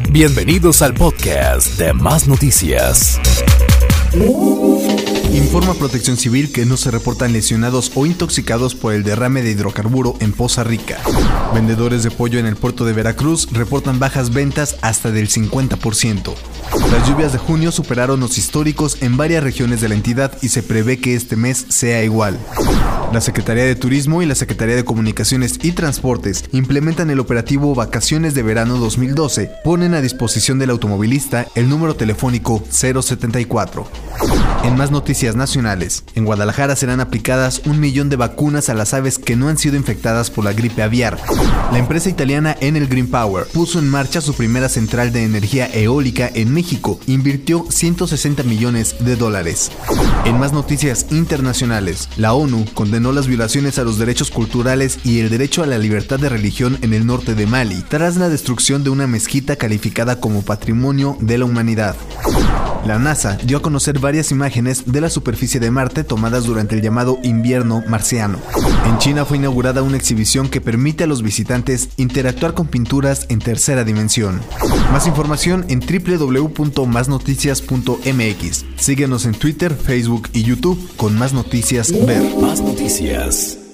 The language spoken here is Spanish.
Bienvenidos al podcast de Más Noticias. Informa Protección Civil que no se reportan lesionados o intoxicados por el derrame de hidrocarburo en Poza Rica. Vendedores de pollo en el puerto de Veracruz reportan bajas ventas hasta del 50%. Las lluvias de junio superaron los históricos en varias regiones de la entidad y se prevé que este mes sea igual. La Secretaría de Turismo y la Secretaría de Comunicaciones y Transportes implementan el operativo Vacaciones de Verano 2012. Ponen a disposición del automovilista el número telefónico 074. En más noticias nacionales, en Guadalajara serán aplicadas 1 millón de vacunas a las aves que no han sido infectadas por la gripe aviar. La empresa italiana Enel Green Power puso en marcha su primera central de energía eólica en México. Invirtió $160 millones. En más noticias internacionales, la ONU condenó las violaciones a los derechos culturales y el derecho a la libertad de religión en el norte de Mali, tras la destrucción de una mezquita calificada como Patrimonio de la Humanidad. La NASA dio a conocer varias imágenes de la superficie de Marte tomadas durante el llamado invierno marciano. En China fue inaugurada una exhibición que permite a los visitantes interactuar con pinturas en tercera dimensión. Más información en www.masnoticias.mx. Síguenos en Twitter, Facebook y YouTube con Más Noticias Ver. Más Noticias.